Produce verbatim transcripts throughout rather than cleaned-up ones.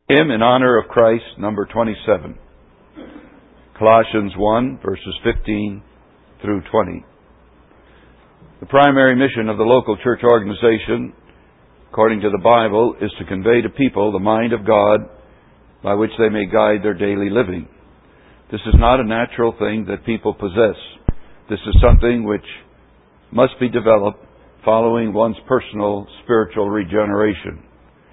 Hymn in honor of Christ, number twenty-seven. Colossians one, verses fifteen through twenty. The primary mission of the local church organization, according to the Bible, is to convey to people the mind of God by which they may guide their daily living. This is not a natural thing that people possess. This is something which must be developed following one's personal spiritual regeneration.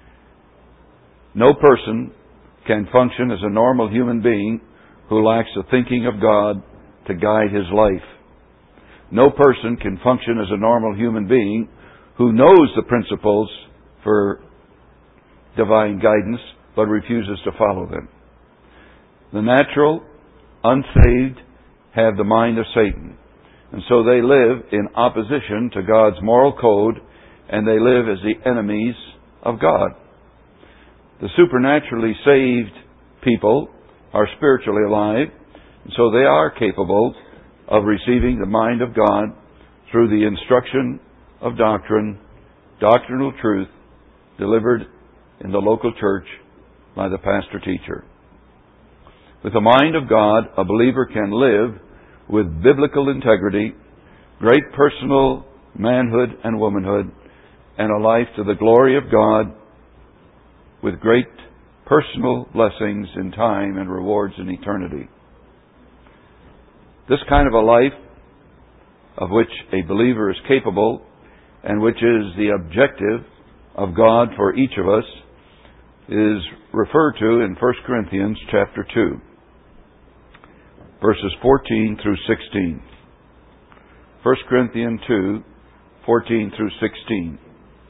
No person can function as a normal human being who lacks the thinking of God to guide his life. No person can function as a normal human being who knows the principles for divine guidance but refuses to follow them. The natural, unsaved, have the mind of Satan, and so they live in opposition to God's moral code, and they live as the enemies of God. The supernaturally saved people are spiritually alive, and so they are capable of receiving the mind of God through the instruction of doctrine, doctrinal truth, delivered in the local church by the pastor-teacher. With the mind of God, a believer can live with biblical integrity, great personal manhood and womanhood, and a life to the glory of God with great personal blessings in time and rewards in eternity. This kind of a life of which a believer is capable and which is the objective of God for each of us is referred to in First Corinthians chapter two, verses fourteen through sixteen. First Corinthians two, fourteen through sixteen.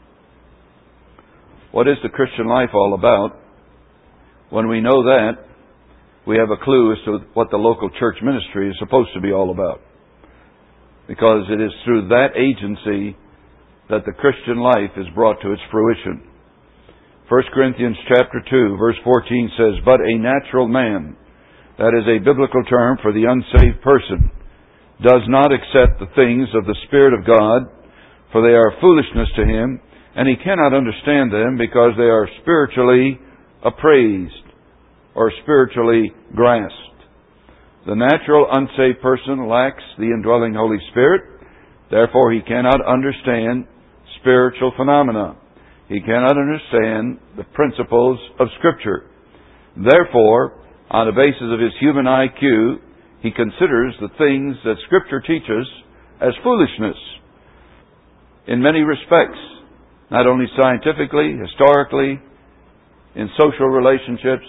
What is the Christian life all about? When we know that, we have a clue as to what the local church ministry is supposed to be all about. Because it is through that agency that the Christian life is brought to its fruition. First Corinthians chapter two, verse fourteen says, "But a natural man," that is a biblical term for the unsaved person, "does not accept the things of the Spirit of God, for they are foolishness to him, and he cannot understand them because they are spiritually appraised," or spiritually grasped. The natural unsaved person lacks the indwelling Holy Spirit, therefore he cannot understand spiritual phenomena. He cannot understand the principles of Scripture. Therefore, on the basis of his human I Q, he considers the things that Scripture teaches as foolishness in many respects, not only scientifically, historically, in social relationships,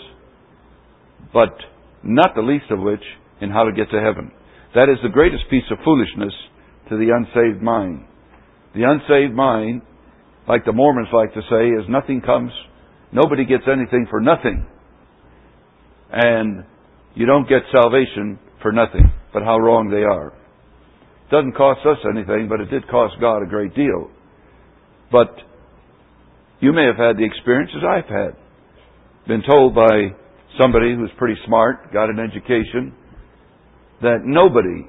but not the least of which in how to get to heaven. That is the greatest piece of foolishness to the unsaved mind. The unsaved mind, like the Mormons like to say, is nothing comes, nobody gets anything for nothing. And you don't get salvation for nothing, but how wrong they are. It doesn't cost us anything, but it did cost God a great deal. But you may have had the experiences I've had. Been told by somebody who's pretty smart, got an education, that nobody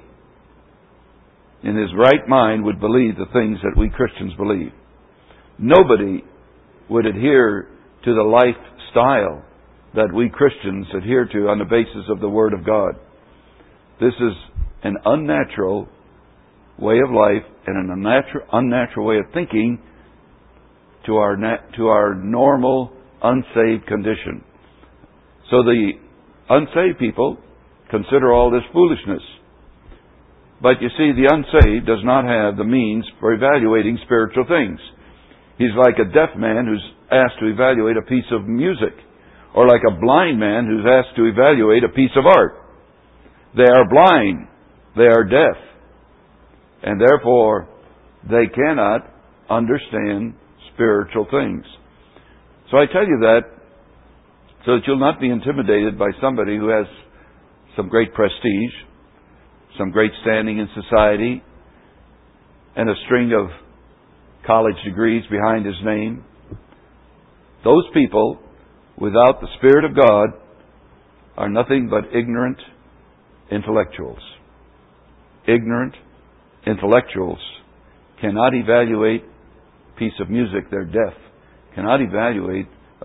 in his right mind would believe the things that we Christians believe. Nobody would adhere to the lifestyle that we Christians adhere to on the basis of the Word of God. This is an unnatural way of life and an unnatural, unnatural way of thinking to our nat- to our normal unsaved condition. So the unsaved people consider all this foolishness. But you see, the unsaved does not have the means for evaluating spiritual things. He's like a deaf man who's asked to evaluate a piece of music, or like a blind man who's asked to evaluate a piece of art. They are blind, they are deaf, and therefore they cannot understand spiritual things. So I tell you that so that you'll not be intimidated by somebody who has some great prestige, some great standing in society, and a string of college degrees behind his name. Those people, without the Spirit of God, are nothing but ignorant intellectuals. Ignorant intellectuals cannot evaluate a piece of music. They're deaf. Cannot evaluate a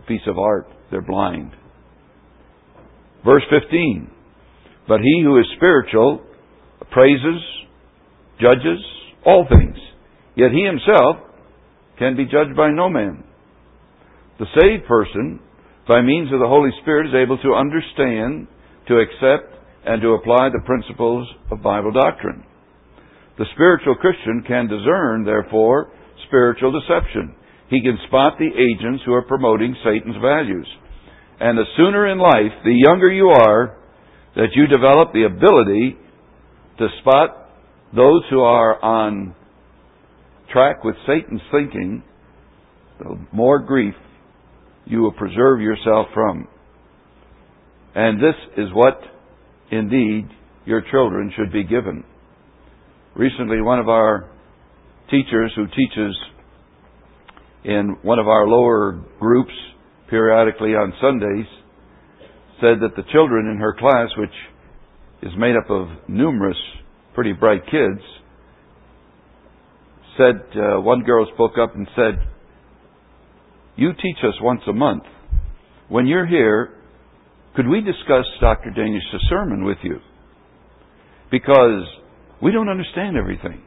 piece of art. They're blind. Verse fifteen. But he who is spiritual appraises, judges all things. Yet he himself can be judged by no man. The saved person, by means of the Holy Spirit, is able to understand, to accept, and to apply the principles of Bible doctrine. The spiritual Christian can discern, therefore, spiritual deception. He can spot the agents who are promoting Satan's values. And the sooner in life, the younger you are, that you develop the ability to spot those who are on track with Satan's thinking, the more grief you will preserve yourself from. And this is what, indeed, your children should be given. Recently, one of our teachers who teaches in one of our lower groups periodically on Sundays said that the children in her class, which is made up of numerous pretty bright kids, said, uh, one girl spoke up and said, "You teach us once a month. When you're here, could we discuss Doctor Danish's sermon with you? Because we don't understand everything."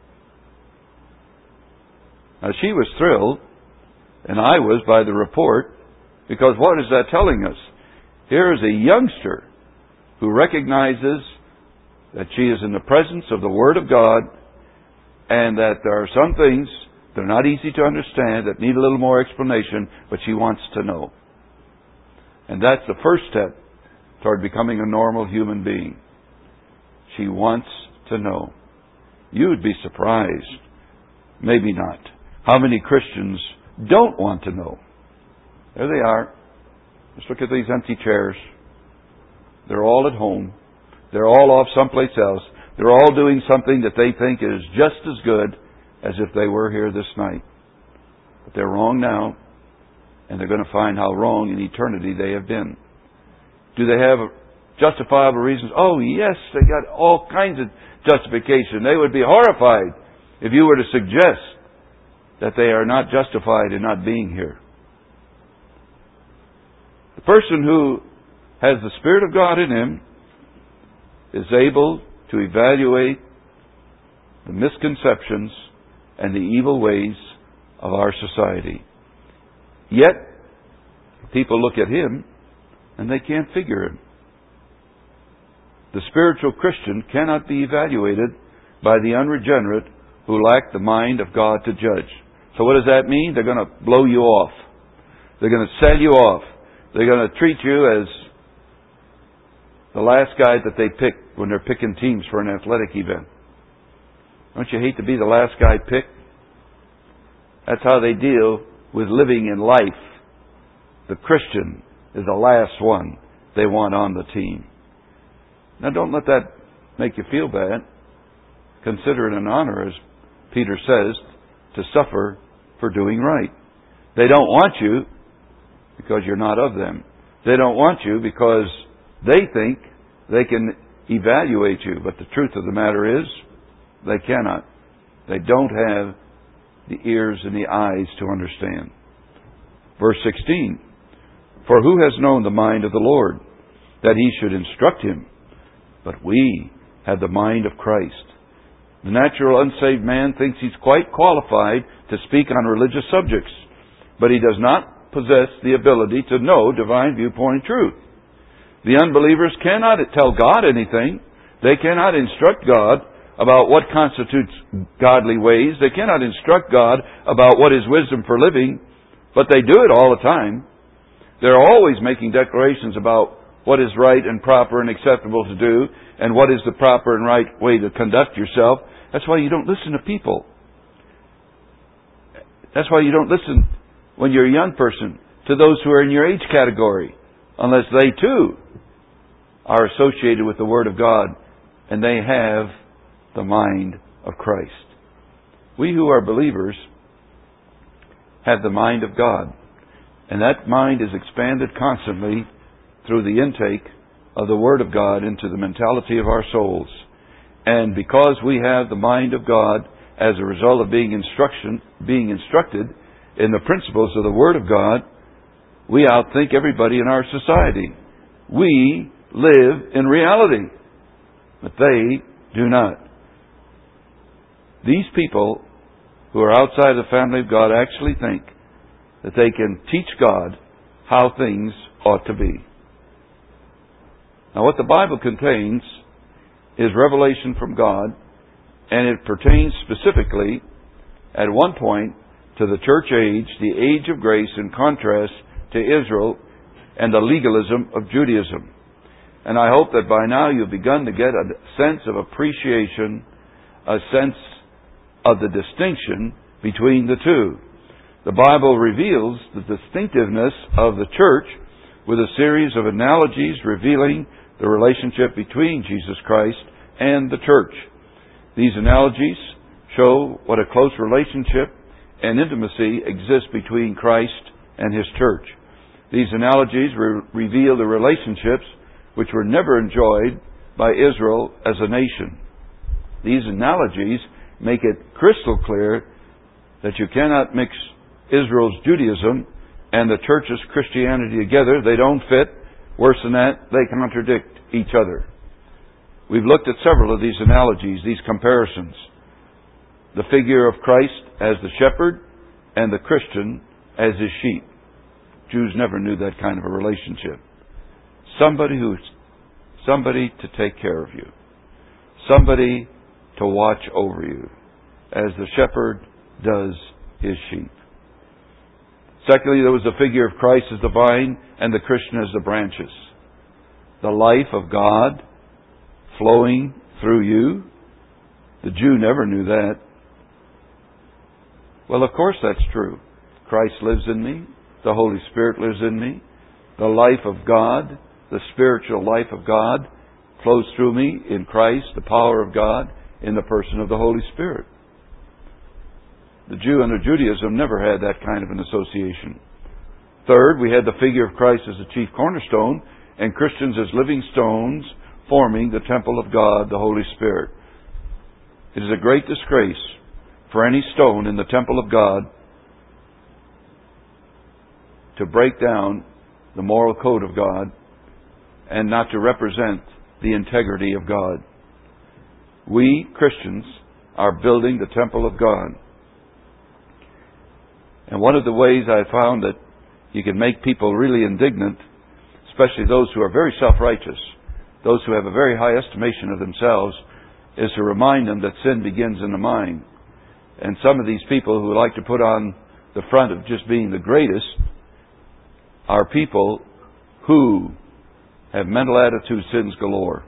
Now, she was thrilled, and I was, by the report, because what is that telling us? Here is a youngster who recognizes that she is in the presence of the Word of God, and that there are some things that are not easy to understand, that need a little more explanation, but she wants to know. And that's the first step toward becoming a normal human being. She wants to know. You would be surprised, maybe not, how many Christians don't want to know. There they are. Just look at these empty chairs. They're all at home. They're all off someplace else. They're all doing something that they think is just as good as if they were here this night. But they're wrong now, and they're going to find how wrong in eternity they have been. Do they have justifiable reasons? Oh, yes, they got all kinds of justification. They would be horrified if you were to suggest that they are not justified in not being here. The person who has the Spirit of God in him is able to evaluate the misconceptions and the evil ways of our society. Yet, people look at him and they can't figure him. The spiritual Christian cannot be evaluated by the unregenerate who lack the mind of God to judge. So what does that mean? They're going to blow you off. They're going to sell you off. They're going to treat you as the last guy that they pick when they're picking teams for an athletic event. Don't you hate to be the last guy picked? That's how they deal with living in life. The Christian is the last one they want on the team. Now don't let that make you feel bad. Consider it an honor, as Peter says, to suffer for doing right. They don't want you because you're not of them. They don't want you because they think they can evaluate you. But the truth of the matter is, they cannot. They don't have the ears and the eyes to understand. Verse sixteen. For who has known the mind of the Lord, that he should instruct him? But we have the mind of Christ. The natural unsaved man thinks he's quite qualified to speak on religious subjects, but he does not possess the ability to know divine viewpoint and truth. The unbelievers cannot tell God anything. They cannot instruct God about what constitutes godly ways. They cannot instruct God about what is wisdom for living, but they do it all the time. They're always making declarations about what is right and proper and acceptable to do, and what is the proper and right way to conduct yourself. That's why you don't listen to people. That's why you don't listen, when you're a young person, to those who are in your age category, unless they too are associated with the Word of God and they have the mind of Christ. We who are believers have the mind of God, and that mind is expanded constantly through the intake of the Word of God into the mentality of our souls. And because we have the mind of God as a result of being instruction, being instructed in the principles of the Word of God, We outthink everybody in our society. We live in reality, but they do not. These people who are outside the family of God actually think that they can teach God how things ought to be. Now, what the Bible contains is revelation from God, and it pertains specifically, at one point, to the church age, the age of grace, in contrast to Israel and the legalism of Judaism. And I hope that by now you've begun to get a sense of appreciation, a sense of the distinction between the two. The Bible reveals the distinctiveness of the church with a series of analogies revealing the relationship between Jesus Christ and the church. These analogies show what a close relationship and intimacy exists between Christ and His church. These analogies re- reveal the relationships which were never enjoyed by Israel as a nation. These analogies make it crystal clear that you cannot mix Israel's Judaism and the church's Christianity together. They don't fit. Worse than that, they contradict each other. We've looked at several of these analogies, these comparisons. The figure of Christ as the shepherd and the Christian as his sheep. Jews never knew that kind of a relationship. Somebody who's somebody to take care of you. Somebody to watch over you, as the shepherd does his sheep. Secondly, there was the figure of Christ as the vine and the Christian as the branches. The life of God flowing through you. The Jew never knew that. Well, of course that's true. Christ lives in me. The Holy Spirit lives in me. The life of God, the spiritual life of God, flows through me in Christ, the power of God, in the person of the Holy Spirit. The Jew under Judaism never had that kind of an association. Third, we had the figure of Christ as the chief cornerstone, and Christians as living stones forming the temple of God, the Holy Spirit. It is a great disgrace for any stone in the temple of God to break down the moral code of God and not to represent the integrity of God. We, Christians, are building the temple of God. And one of the ways I found that you can make people really indignant, especially those who are very self-righteous, those who have a very high estimation of themselves, is to remind them that sin begins in the mind. And some of these people who like to put on the front of just being the greatest are people who have mental attitude sins galore.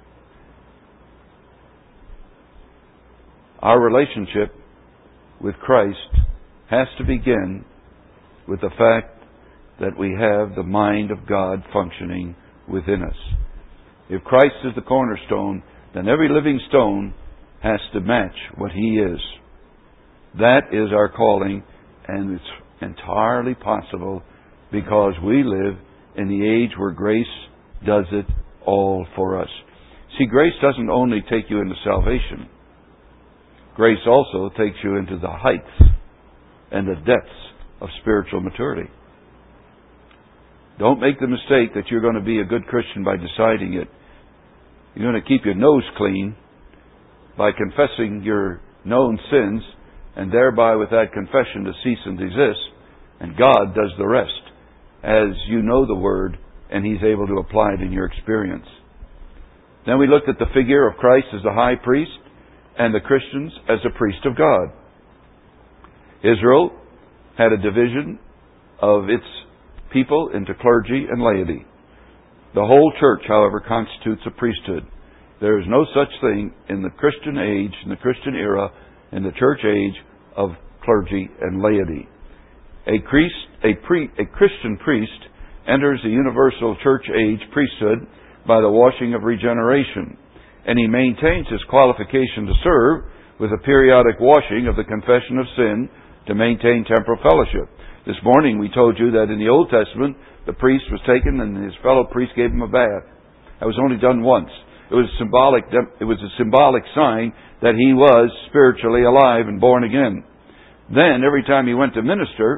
Our relationship with Christ has to begin with the fact that we have the mind of God functioning within us. If Christ is the cornerstone, then every living stone has to match what He is. That is our calling, and it's entirely possible because we live in the age where grace does it all for us. See, grace doesn't only take you into salvation. Grace also takes you into the heights and the depths of spiritual maturity. Don't make the mistake that you're going to be a good Christian by deciding it. You're going to keep your nose clean by confessing your known sins, and thereby with that confession to cease and desist, and God does the rest as you know the Word and He's able to apply it in your experience. Then we looked at the figure of Christ as the high priest and the Christians as the priest of God. Israel had a division of its people into clergy and laity. The whole church, however, constitutes a priesthood. There is no such thing in the Christian age, in the Christian era, in the church age of clergy and laity. A, priest, a, pre, a Christian priest enters the universal church age priesthood by the washing of regeneration, and he maintains his qualification to serve with a periodic washing of the confession of sin to maintain temporal fellowship. This morning we told you that in the Old Testament the priest was taken and his fellow priest gave him a bath. That was only done once. It was symbolic. It was a symbolic sign that he was spiritually alive and born again. Then every time he went to minister,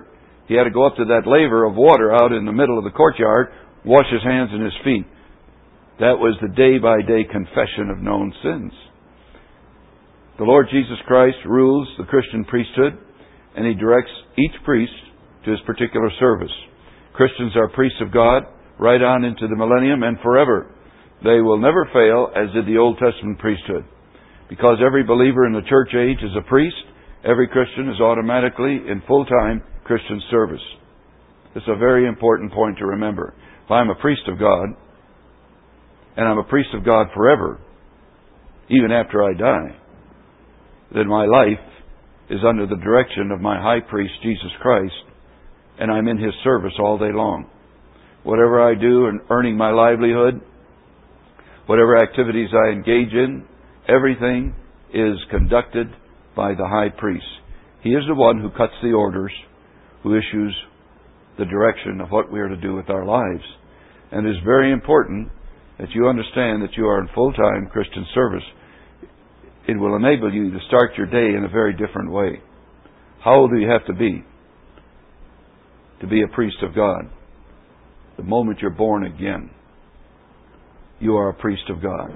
He had to go up to that laver of water out in the middle of the courtyard, wash his hands and his feet. That was the day-by-day confession of known sins. The Lord Jesus Christ rules the Christian priesthood, and He directs each priest to his particular service. Christians are priests of God right on into the millennium and forever. They will never fail, as did the Old Testament priesthood. Because every believer in the church age is a priest, every Christian is automatically in full-time Christian service. This is a very important point to remember. If I'm a priest of God, and I'm a priest of God forever, even after I die, then my life is under the direction of my high priest, Jesus Christ, and I'm in His service all day long. Whatever I do in earning my livelihood, whatever activities I engage in, everything is conducted by the high priest. He is the one who cuts the orders, who issues the direction of what we are to do with our lives. And it is very important that you understand that you are in full-time Christian service. It will enable you to start your day in a very different way. How old do you have to be to be a priest of God? The moment you're born again, you are a priest of God.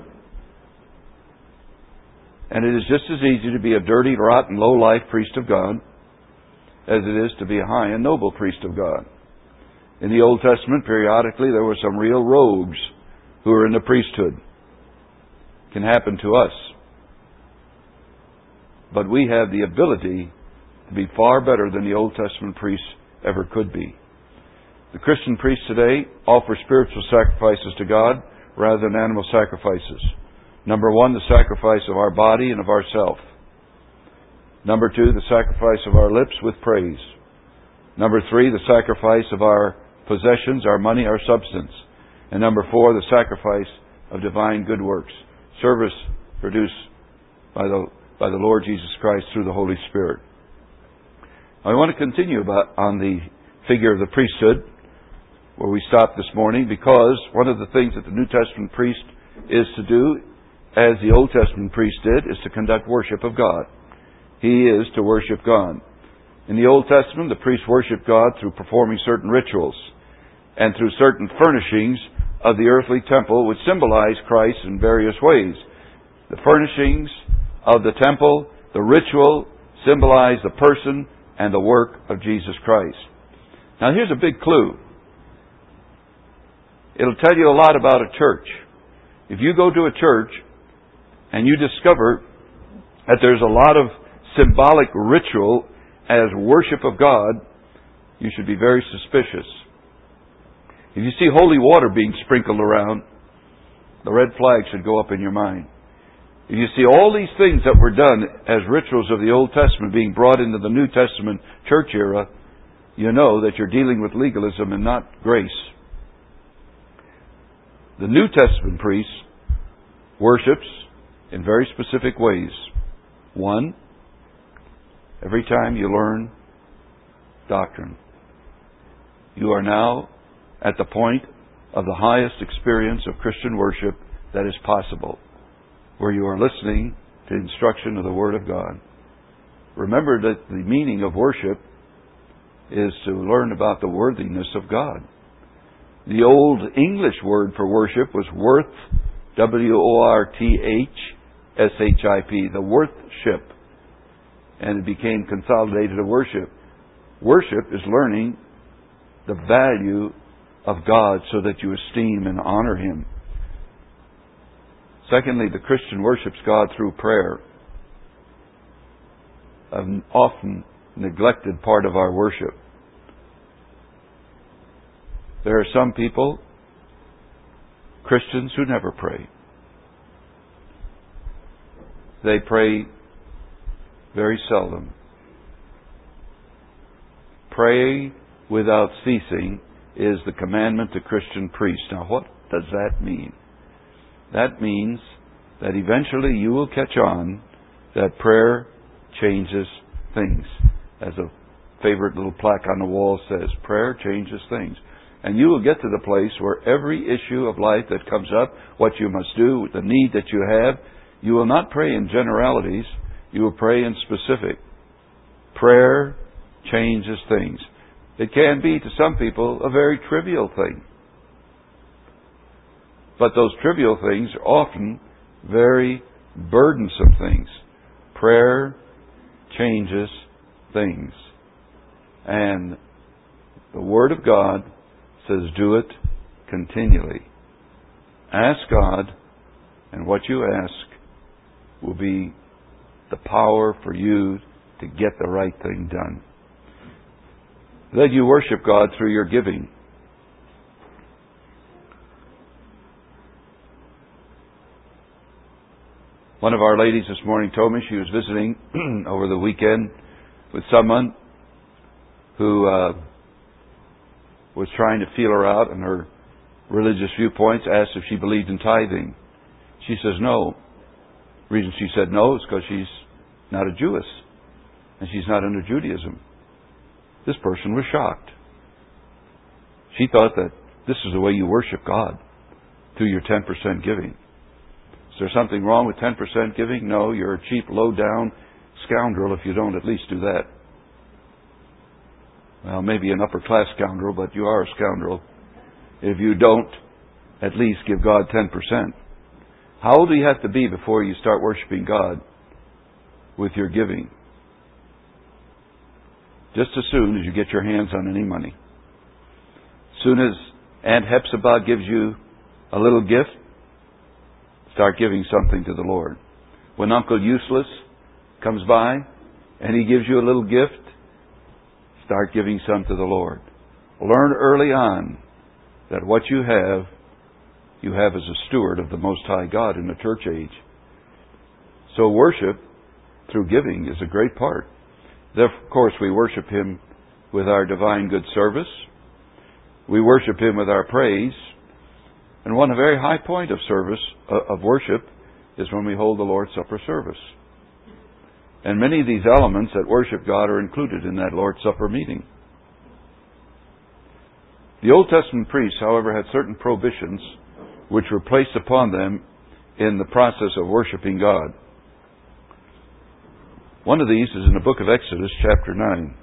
And it is just as easy to be a dirty, rotten, low-life priest of God as it is to be a high and noble priest of God. In the Old Testament, periodically, there were some real rogues who were in the priesthood. It can happen to us. But we have the ability to be far better than the Old Testament priests ever could be. The Christian priests today offer spiritual sacrifices to God rather than animal sacrifices. Number one, the sacrifice of our body and of ourself. Number two, the sacrifice of our lips with praise. Number three, the sacrifice of our possessions, our money, our substance. And number four, the sacrifice of divine good works. Service produced by the, by the Lord Jesus Christ through the Holy Spirit. I want to continue about, on the figure of the priesthood, where we stopped this morning, because one of the things that the New Testament priest is to do, as the Old Testament priest did, is to conduct worship of God. He is to worship God. In the Old Testament, the priest worshiped God through performing certain rituals and through certain furnishings of the earthly temple, which symbolize Christ in various ways. The furnishings of the temple, the ritual, symbolize the person and the work of Jesus Christ. Now here's a big clue. It'll tell you a lot about a church. If you go to a church and you discover that there's a lot of symbolic ritual as worship of God, you should be very suspicious. If you see holy water being sprinkled around, the red flag should go up in your mind. If you see all these things that were done as rituals of the Old Testament being brought into the New Testament church era, you know that you're dealing with legalism and not grace. The New Testament priest worships in very specific ways. One, every time you learn doctrine, you are now at the point of the highest experience of Christian worship that is possible, where you are listening to instruction of the Word of God. Remember that the meaning of worship is to learn about the worthiness of God. The old English word for worship was worth, W O R T H S H I P, the worthship. And it became consolidated to worship. Worship is learning the value of God so that you esteem and honor Him. Secondly, the Christian worships God through prayer, an often neglected part of our worship. There are some people, Christians, who never pray. They pray very seldom. Pray without ceasing is the commandment to Christian priests. Now, what does that mean? That means that eventually you will catch on that prayer changes things. As a favorite little plaque on the wall says, prayer changes things. And you will get to the place where every issue of life that comes up, what you must do, the need that you have, you will not pray in generalities, you will pray in specific. Prayer changes things. It can be, to some people, a very trivial thing. But those trivial things are often very burdensome things. Prayer changes things. And the Word of God says, do it continually. Ask God, and what you ask will be the power for you to get the right thing done. That you worship God through your giving. One of our ladies this morning told me she was visiting over the weekend with someone who uh, was trying to feel her out in her religious viewpoints, asked if she believed in tithing. She says no. The reason she said no is because she's not a Jewess, and she's not under Judaism. This person was shocked. She thought that this is the way you worship God, through your ten percent giving. Is there something wrong with ten percent giving? No, you're a cheap, low-down scoundrel if you don't at least do that. Well, maybe an upper-class scoundrel, but you are a scoundrel if you don't at least give God ten percent. How old do you have to be before you start worshiping God with your giving? Just as soon as you get your hands on any money. As soon as Aunt Hepzibah gives you a little gift, start giving something to the Lord. When Uncle Useless comes by and he gives you a little gift, start giving some to the Lord. Learn early on that what you have, you have as a steward of the Most High God in the church age. So worship through giving is a great part. Of course, we worship Him with our divine good service. We worship Him with our praise. And one very high point of service, uh, of worship, is when we hold the Lord's Supper service. And many of these elements that worship God are included in that Lord's Supper meeting. The Old Testament priests, however, had certain prohibitions which were placed upon them in the process of worshiping God. One of these is in the book of Exodus, chapter nine.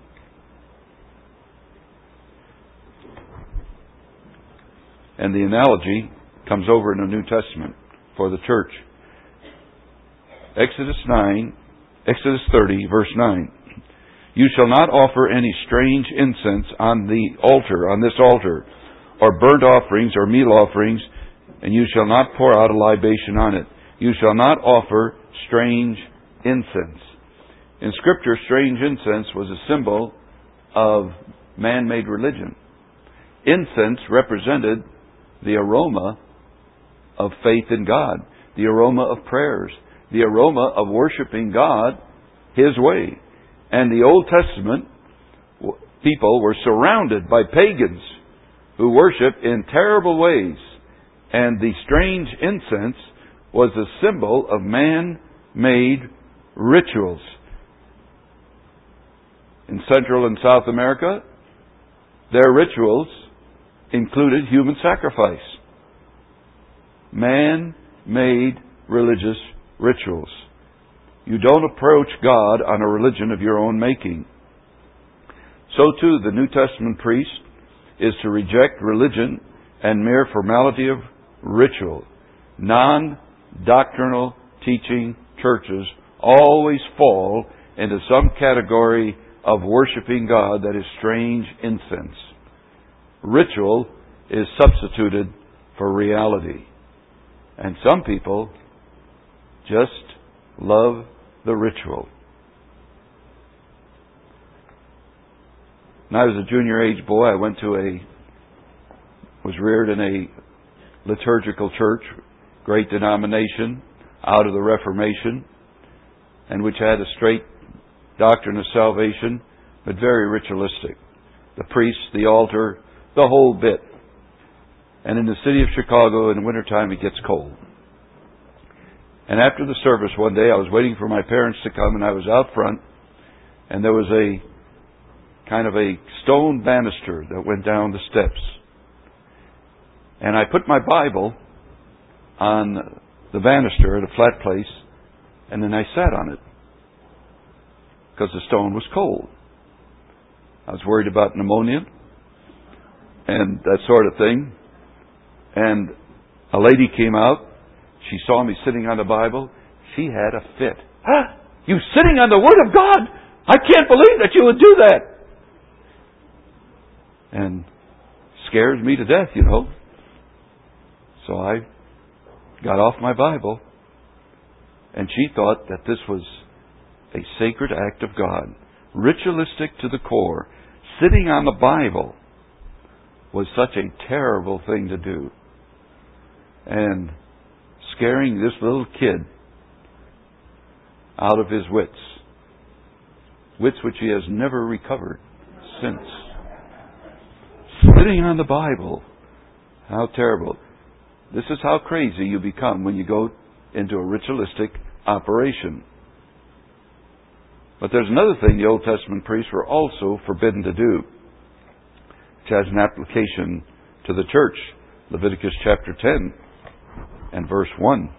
And the analogy comes over in the New Testament for the church. Exodus nine, Exodus thirty, verse nine. You shall not offer any strange incense on the altar, on this altar, or burnt offerings or meal offerings, and you shall not pour out a libation on it. You shall not offer strange incense. In Scripture, strange incense was a symbol of man-made religion. Incense represented the aroma of faith in God, the aroma of prayers, the aroma of worshiping God His way. And the Old Testament people were surrounded by pagans who worship in terrible ways. And the strange incense was a symbol of man-made rituals. In Central and South America, their rituals included human sacrifice. Man-made religious rituals. You don't approach God on a religion of your own making. So too, the New Testament priest is to reject religion and mere formality of ritual. Non-doctrinal teaching churches always fall into some category of worshiping God that is strange incense. Ritual is substituted for reality. And some people just love the ritual. When I was a junior age boy, I went to a, was reared in a liturgical church, great denomination, out of the Reformation, and which had a straight doctrine of salvation, but very ritualistic. The priest, the altar, the whole bit. And in the city of Chicago, in the wintertime, it gets cold. And after the service one day, I was waiting for my parents to come, and I was out front, and there was a kind of a stone banister that went down the steps. And I put my Bible on the banister at a flat place, and then I sat on it, because the stone was cold. I was worried about pneumonia and that sort of thing. And a lady came out. She saw me sitting on the Bible. She had a fit. Huh? You sitting on the Word of God? I can't believe that you would do that. And scares me to death, you know. So I got off my Bible. And she thought that this was a sacred act of God. Ritualistic to the core. Sitting on the Bible was such a terrible thing to do. And scaring this little kid out of his wits. Wits which he has never recovered since. Sitting on the Bible. How terrible. This is how crazy you become when you go into a ritualistic operation. But there's another thing the Old Testament priests were also forbidden to do, which has an application to the church. Leviticus chapter ten and verse one.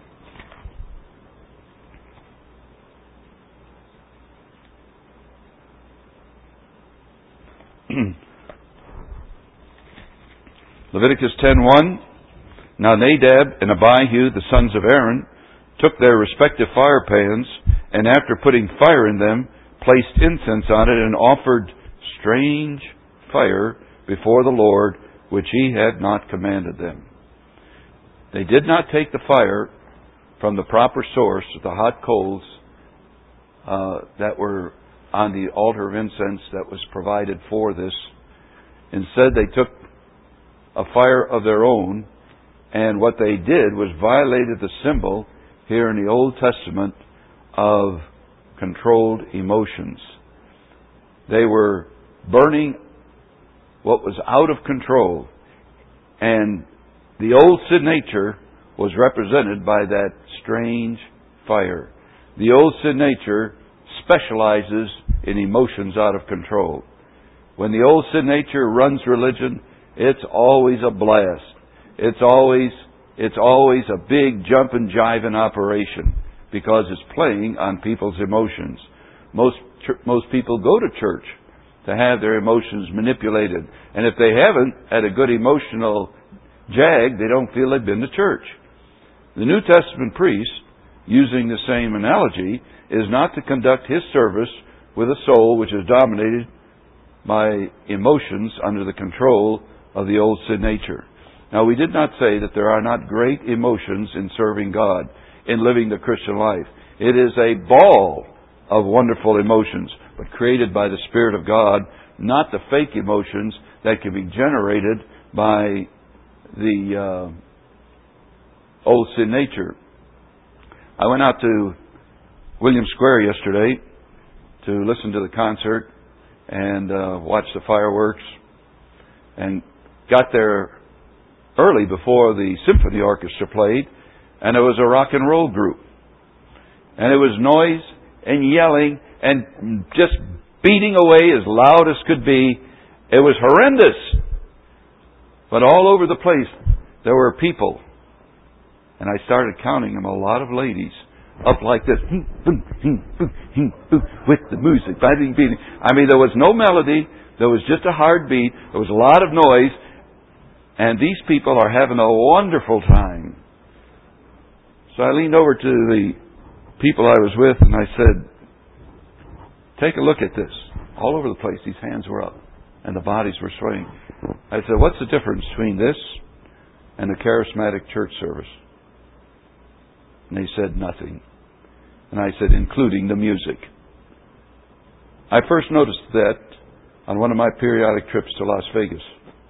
Leviticus ten one. Now Nadab and Abihu, the sons of Aaron, took their respective fire pans, and after putting fire in them, placed incense on it, and offered strange fire before the Lord, which he had not commanded them. They did not take the fire from the proper source, the hot coals uh, that were on the altar of incense that was provided for this. Instead, they took a fire of their own, and what they did was violated the symbol here in the Old Testament of controlled emotions. They were burning what was out of control, and the old sin nature was represented by that strange fire. The old sin nature specializes in emotions out of control. When the old sin nature runs religion, it's always a blast. It's always it's always a big jump and jiving operation because it's playing on people's emotions. Most most people go to church to have their emotions manipulated, and if they haven't had a good emotional jag, they don't feel they've been to church. The New Testament priest, using the same analogy, is not to conduct his service with a soul which is dominated by emotions under the control of the old sin nature. Now, we did not say that there are not great emotions in serving God, in living the Christian life. It is a ball of wonderful emotions, but created by the Spirit of God, not the fake emotions that can be generated by the uh, old sin nature. I went out to William Square yesterday to listen to the concert and uh, watch the fireworks, and got there early before the symphony orchestra played, and it was a rock and roll group. And it was noise and yelling and just beating away as loud as could be. It was horrendous. But all over the place there were people. And I started counting them, a lot of ladies, up like this, with the music. I mean, there was no melody. There was just a hard beat. There was a lot of noise. And these people are having a wonderful time. So I leaned over to the people I was with and I said, take a look at this. All over the place, these hands were up and the bodies were swaying. I said, what's the difference between this and the charismatic church service? And they said, nothing. And I said, including the music. I first noticed that on one of my periodic trips to Las Vegas.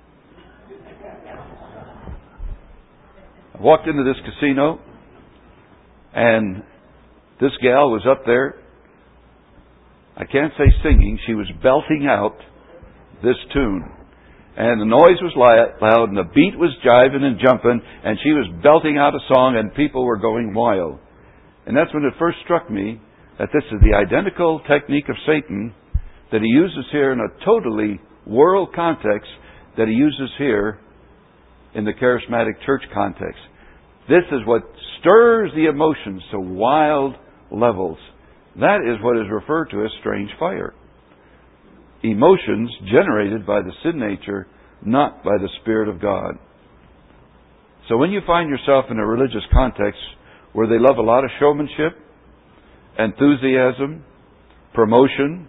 I walked into this casino, and this gal was up there. I can't say singing. She was belting out this tune. And the noise was loud, and the beat was jiving and jumping, and she was belting out a song, and people were going wild. And that's when it first struck me that this is the identical technique of Satan that he uses here in a totally world context that he uses here in the charismatic church context. This is what stirs the emotions to wild levels. That is what is referred to as strange fire. emotions generated by the sin nature, not by the Spirit of God. So when you find yourself in a religious context where they love a lot of showmanship, enthusiasm, promotion,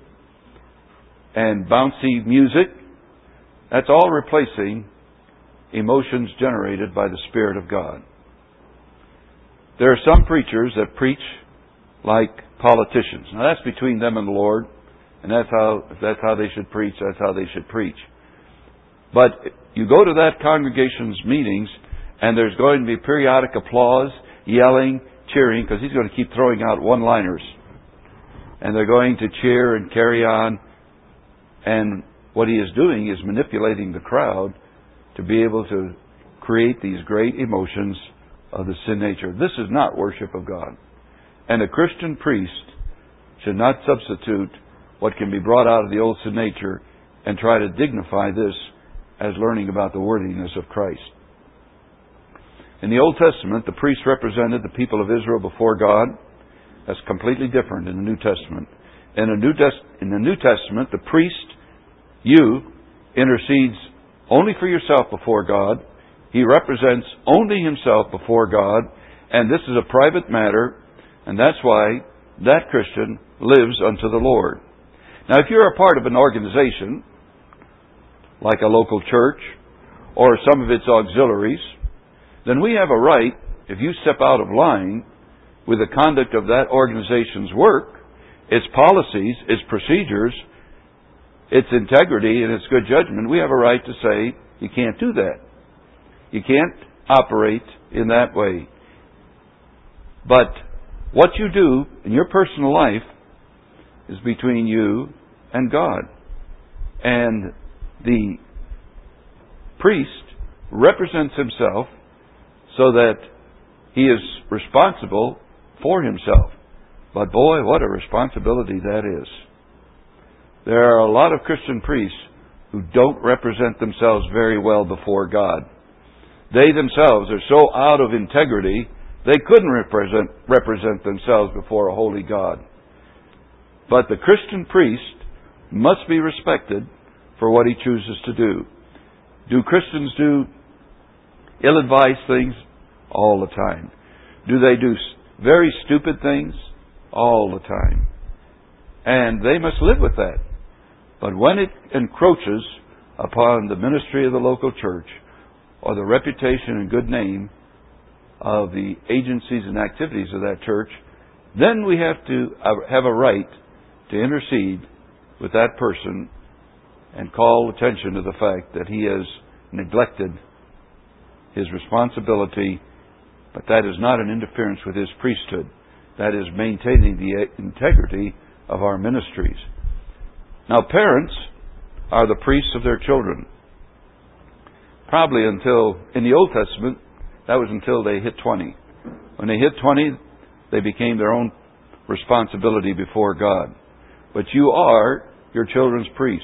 and bouncy music, that's all replacing emotions generated by the Spirit of God. There are some preachers that preach like politicians. Now that's between them and the Lord, and that's how if that's how they should preach, that's how they should preach. But you go to that congregation's meetings, and there's going to be periodic applause, yelling, cheering, because he's going to keep throwing out one-liners. And they're going to cheer and carry on. And what he is doing is manipulating the crowd to be able to create these great emotions of the sin nature. This is not worship of God. And a Christian priest should not substitute what can be brought out of the old sin nature and try to dignify this as learning about the worthiness of Christ. In the Old Testament, the priest represented the people of Israel before God. That's completely different in the New Testament. In the New, Des- in the New Testament, the priest, you, intercedes only for yourself before God. He represents only himself before God, and this is a private matter, and that's why that Christian lives unto the Lord. Now, if you're a part of an organization, like a local church, or some of its auxiliaries, then we have a right, if you step out of line with the conduct of that organization's work, its policies, its procedures, its integrity, and its good judgment, we have a right to say, you can't do that. You can't operate in that way. But what you do in your personal life is between you and God. And the priest represents himself so that he is responsible for himself. But boy, what a responsibility that is. There are a lot of Christian priests who don't represent themselves very well before God. They themselves are so out of integrity, they couldn't represent, represent themselves before a holy God. But the Christian priest must be respected for what he chooses to do. Do Christians do ill-advised things? All the time. Do they do very stupid things? All the time. And they must live with that. But when it encroaches upon the ministry of the local church, or the reputation and good name of the agencies and activities of that church, then we have to have a right to intercede with that person and call attention to the fact that he has neglected his responsibility, but that is not an interference with his priesthood. That is maintaining the integrity of our ministries. Now, parents are the priests of their children. Probably until, in the Old Testament, that was until they hit twenty. When they hit twenty, they became their own responsibility before God. But you are your children's priest.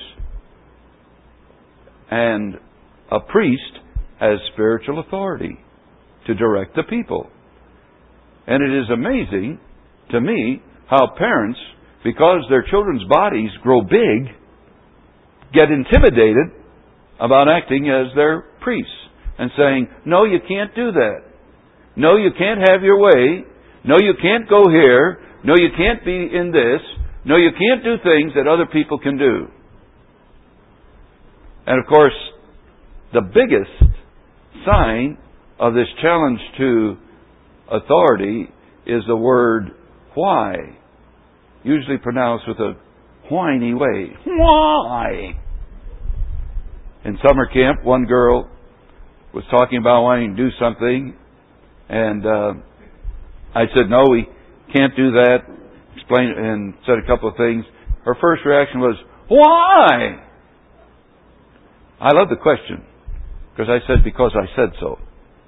And a priest has spiritual authority to direct the people. And it is amazing to me how parents, because their children's bodies grow big, get intimidated about acting as their priests and saying, no, you can't do that. No, you can't have your way. No, you can't go here. No, you can't be in this. No, you can't do things that other people can do. And of course, the biggest sign of this challenge to authority is the word why, usually pronounced with a whiny way. Why? In summer camp, one girl was talking about wanting to do something, and uh, I said, no, we can't do that, explained and said a couple of things. Her first reaction was, why? I love the question, because I said, because I said so.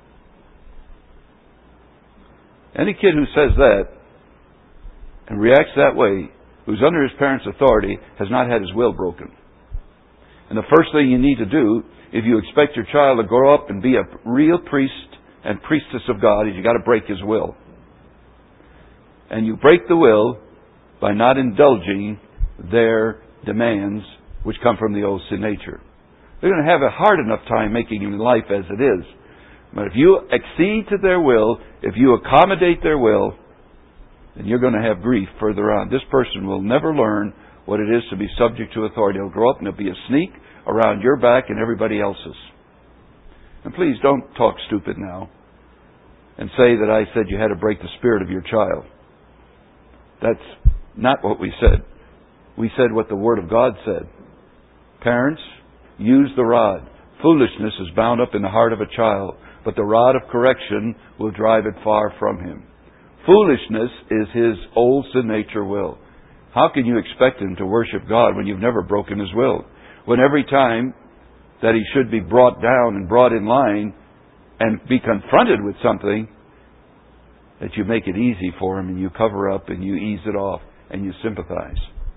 Any kid who says that and reacts that way, who's under his parents' authority, has not had his will broken. And the first thing you need to do, if you expect your child to grow up and be a real priest and priestess of God, is you got to break his will. And you break the will by not indulging their demands which come from the old sin nature. They're going to have a hard enough time making it in life as it is. But if you accede to their will, if you accommodate their will, then you're going to have grief further on. This person will never learn what it is to be subject to authority. He'll grow up and he'll be a sneak around your back and everybody else's. And please don't talk stupid now and say that I said you had to break the spirit of your child. That's not what we said. We said what the Word of God said. Parents, use the rod. Foolishness is bound up in the heart of a child, but the rod of correction will drive it far from him. Foolishness is his old sin nature will. How can you expect him to worship God when you've never broken his will? When every time that he should be brought down and brought in line and be confronted with something, that you make it easy for him and you cover up and you ease it off and you sympathize.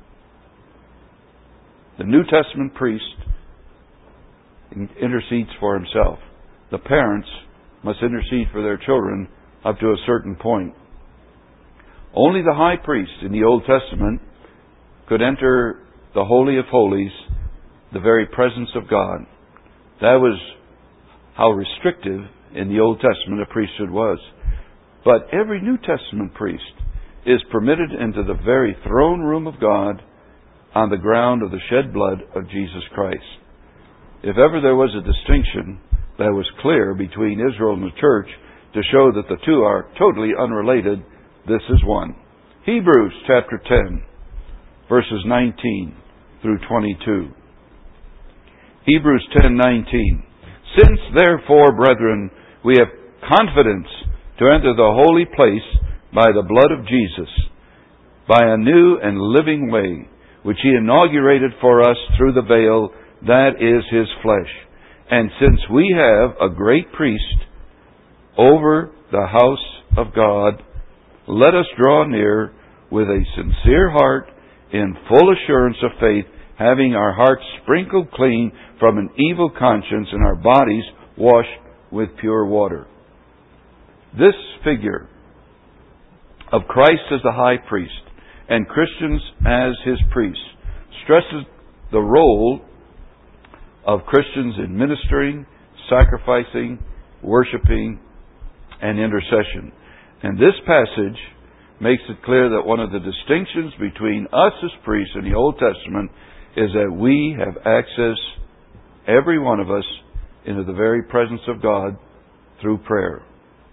The New Testament priest intercedes for himself. The parents must intercede for their children up to a certain point. Only the high priest in the Old Testament could enter the Holy of Holies, the very presence of God. That was how restrictive in the Old Testament a priesthood was. But every New Testament priest is permitted into the very throne room of God on the ground of the shed blood of Jesus Christ. If ever there was a distinction that was clear between Israel and the church to show that the two are totally unrelated, this is one. Hebrews chapter ten, verses nineteen through twenty-two. Hebrews ten nineteen. Since therefore, brethren, we have confidence to enter the holy place by the blood of Jesus, by a new and living way, which He inaugurated for us through the veil, that is His flesh. And since we have a great priest over the house of God, let us draw near with a sincere heart, in full assurance of faith, having our hearts sprinkled clean from an evil conscience and our bodies washed with pure water. This figure of Christ as the high priest and Christians as His priests stresses the role of Christians in ministering, sacrificing, worshiping, and intercession. And this passage makes it clear that one of the distinctions between us as priests in the Old Testament is that we have access, every one of us, into the very presence of God through prayer.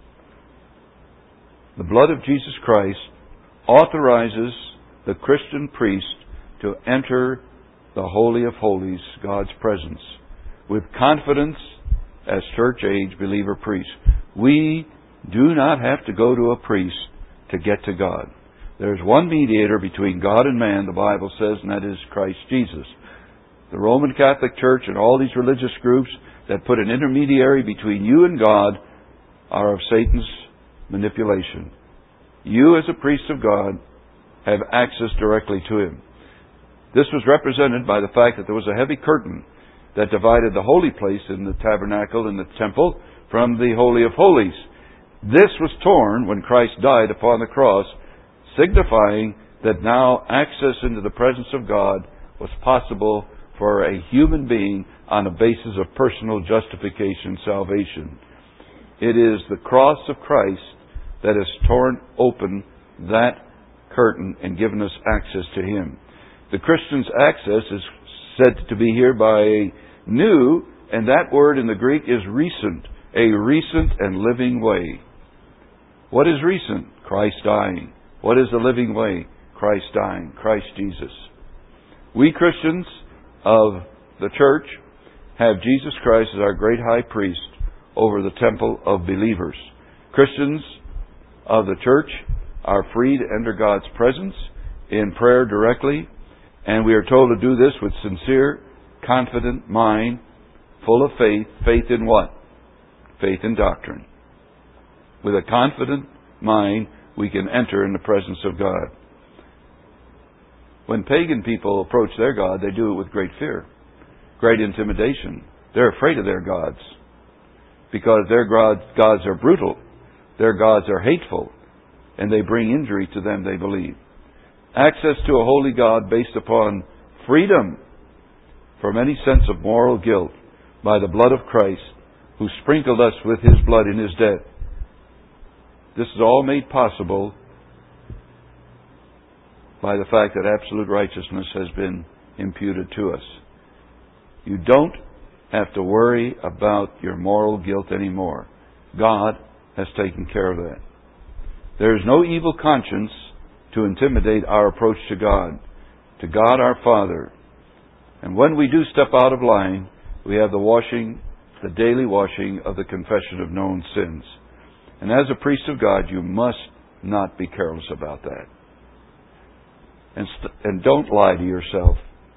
The blood of Jesus Christ authorizes the Christian priest to enter the Holy of Holies, God's presence, with confidence as church-age believer priests. We do not have to go to a priest to get to God. There's one mediator between God and man, the Bible says, and that is Christ Jesus. The Roman Catholic Church and all these religious groups that put an intermediary between you and God are of Satan's manipulation. You, as a priest of God, have access directly to Him. This was represented by the fact that there was a heavy curtain that divided the holy place in the tabernacle and the temple from the Holy of Holies. This was torn when Christ died upon the cross, signifying that now access into the presence of God was possible for a human being on a basis of personal justification, salvation. It is the cross of Christ that has torn open that curtain and given us access to Him. The Christian's access is said to be here by a new, and that word in the Greek is recent, a recent and living way. What is recent? Christ dying. What is the living way? Christ dying, Christ Jesus. We Christians of the church have Jesus Christ as our great high priest over the temple of believers. Christians of the church are free to enter God's presence in prayer directly, and we are told to do this with sincere, confident mind, full of faith. Faith in what? Faith in doctrine. With a confident mind, we can enter in the presence of God. When pagan people approach their God, they do it with great fear, great intimidation. They're afraid of their gods because their gods, gods are brutal, their gods are hateful, and they bring injury to them they believe. Access to a holy God based upon freedom from any sense of moral guilt by the blood of Christ, who sprinkled us with His blood in His death. This is all made possible by the fact that absolute righteousness has been imputed to us. You don't have to worry about your moral guilt anymore. God has taken care of that. There is no evil conscience to intimidate our approach to God, to God our Father. And when we do step out of line, we have the washing, the daily washing of the confession of known sins. And as a priest of God, you must not be careless about that. And, st- and don't lie to yourself.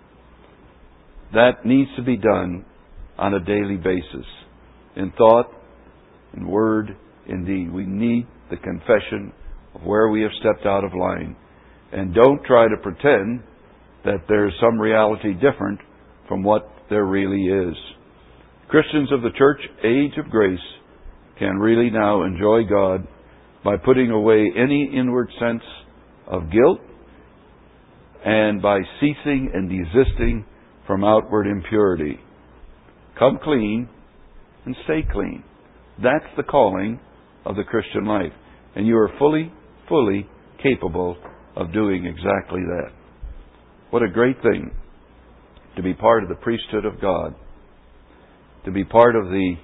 That needs to be done on a daily basis. In thought, in word, in deed. We need the confession of where we have stepped out of line. And don't try to pretend that there's some reality different from what there really is. Christians of the church age of grace can really now enjoy God by putting away any inward sense of guilt and by ceasing and desisting from outward impurity. Come clean and stay clean. That's the calling of the Christian life. And you are fully, fully capable of doing exactly that. What a great thing to be part of the priesthood of God, to be part of the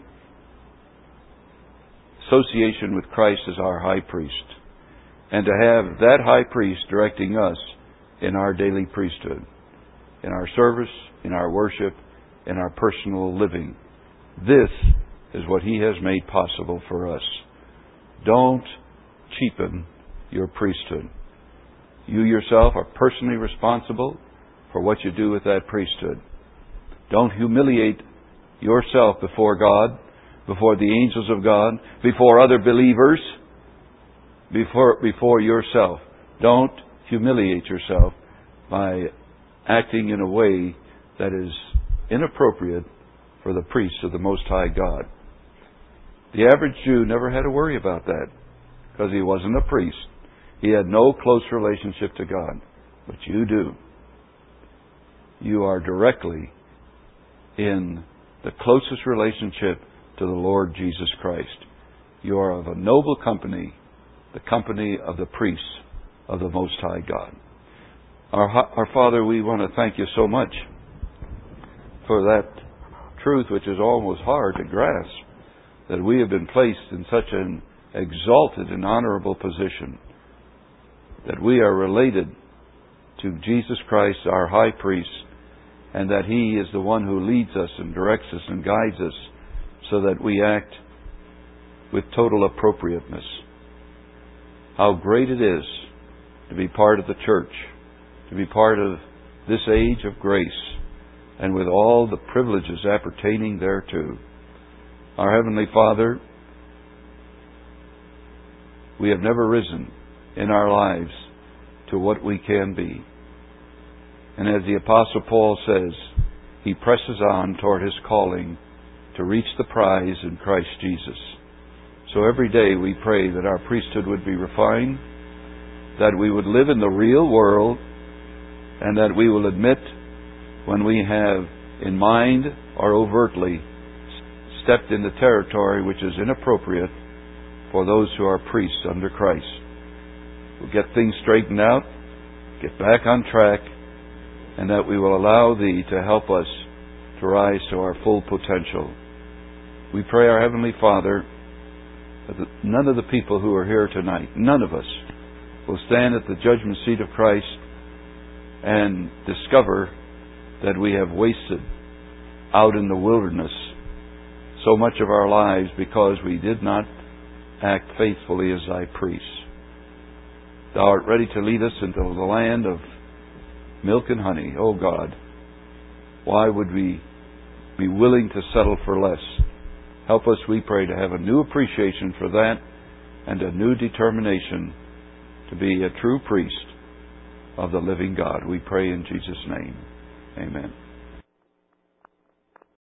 association with Christ as our high priest, and to have that high priest directing us in our daily priesthood, in our service, in our worship, in our personal living. This is what He has made possible for us. Don't cheapen your priesthood. You yourself are personally responsible for what you do with that priesthood. Don't humiliate yourself before God, before the angels of God, before other believers, before, before yourself. Don't humiliate yourself by acting in a way that is inappropriate for the priests of the Most High God. The average Jew never had to worry about that because he wasn't a priest. He had no close relationship to God. But you do. You are directly in the closest relationship to the Lord Jesus Christ. You are of a noble company, the company of the priests of the Most High God. Our, our Father, we want to thank You so much for that truth which is almost hard to grasp, that we have been placed in such an exalted and honorable position, that we are related to Jesus Christ, our high priest, and that He is the one who leads us and directs us and guides us so that we act with total appropriateness. How great it is to be part of the church, to be part of this age of grace, and with all the privileges appertaining thereto. Our Heavenly Father, we have never risen in our lives to what we can be. And as the Apostle Paul says, he presses on toward his calling to reach the prize in Christ Jesus. So every day we pray that our priesthood would be refined, that we would live in the real world, and that we will admit when we have in mind or overtly stepped into territory which is inappropriate for those who are priests under Christ. We'll get things straightened out, get back on track, and that we will allow Thee to help us to rise to our full potential. We pray, our Heavenly Father, that none of the people who are here tonight, none of us, will stand at the judgment seat of Christ and discover that we have wasted out in the wilderness so much of our lives because we did not act faithfully as Thy priests. Thou art ready to lead us into the land of milk and honey. Oh God, why would we be willing to settle for less? Help us, we pray, to have a new appreciation for that and a new determination to be a true priest of the living God. We pray in Jesus' name. Amen.